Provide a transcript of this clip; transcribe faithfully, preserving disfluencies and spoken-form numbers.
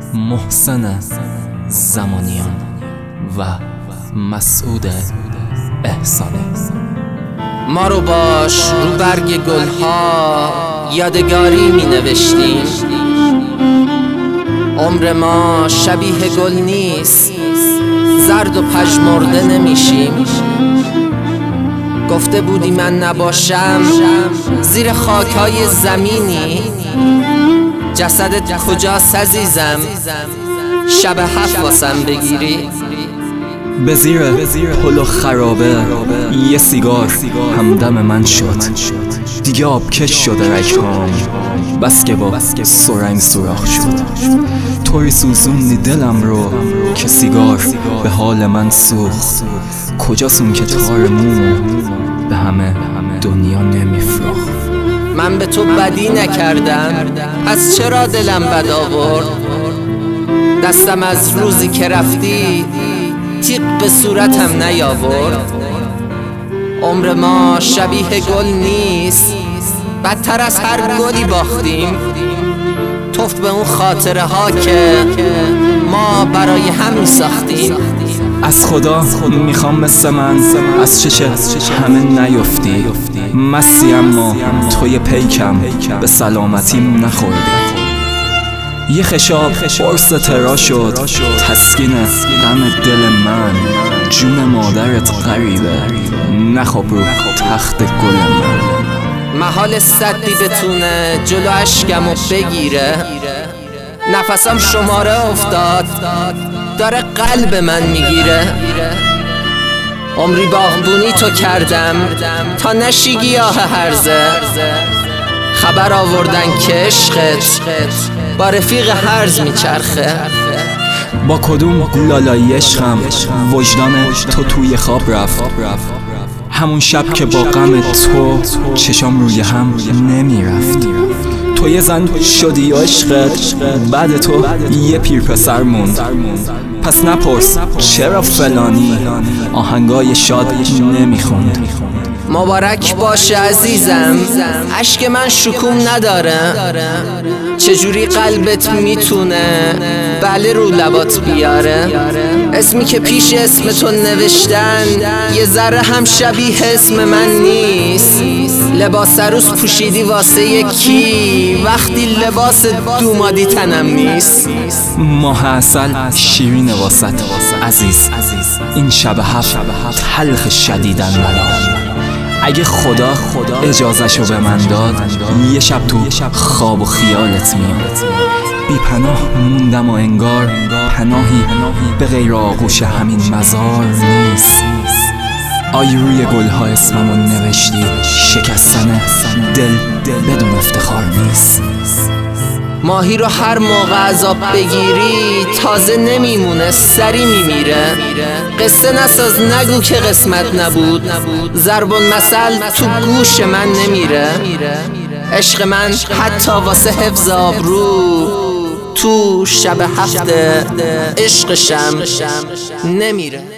محسن زمانیان و مسعود احسانی. ما رو باش رو برگ گلها یادگاری می نوشتیم. عمر ما شبیه گل نیست، زرد و پژمرده نمیشیم. گفته بودی من نباشم زیر خاکای زمینی. جسدت کجاست عزیزم، شب هفت واسم بگیری؟ به زیر پل و خرابه یه سیگار همدم من شد. دیگه آبکش شده رگهام، بس که با سرنگ سوراخ شد. طوری سوزوندی دلم رو که سیگار به حال من سوخت. کجاست اون که تار مومو به همه دنیا نمیفروخت؟ من به تو بدی نکردم، پس چرا دلم بد آورد؟ دستم از روزی که رفتی تیغ به صورتم نیاورد. عمر ما شبیه گل نیست، بدتر از هر گلی باختیم. توف به اون خاطره ها که ما برای هم می ساختیم. از خدا میخوام مثل من از چشه همه نیفتی. مستی اما توی پیکم به سلامتیم نخوردی. یه خشاب قرص ترا شد تسکین غم دل من. جون مادرت غریبه نخواب رو تخت گل من. محال صدی بتونه جلو اشکمو بگیره. نفسم شماره افتاد داره قلب من میگیره. عمری باغبونی تو کردم تا نشی گیاه هرزه. خبر آوردن که عشقت با رفیق هرز میچرخه. با کدوم لالایی عشقم وجدان تو توی خواب رفت. همون شب که با غم تو چشام روی هم نمیرفت. تو یه زن شدی و عشقت بعد تو یه پیر پسر موند. پس نپرس چرا فلانی آهنگای شاد نمیخوند. مبارک باشه عزیزم، اشک من شکوم نداره. چجوری قلبت میتونه بله رو لبات بیاره؟ اسمی که پیش اسم تو نوشتن یه ذره هم شبیه اسم من نیست. لباس عروس پوشیدی واسه یکی وقتی لباس دومادی تنم نیست. ماه عسل شیرین واسط عزیز، این شب هفت تلخ شدیدن بلا. اگه خدا اجازهشو به من داد یه شب تو خواب و خیالت میاد. بی پناه موندم و انگار پناهی به غیر آغوش همین مزار نیست. آی روی گلها اسممو نوشتی، شکستن دل بدون افتخار نیست. ماهی رو هر موقع از آب بگیری تازه نمیمونه سری میمیره. قصه نساز نگو که قسمت نبود، ضرب المثل تو گوش من نمیره. عشق من حتی واسه حفظ آبرو تو شب هفته عشقشم نمیره.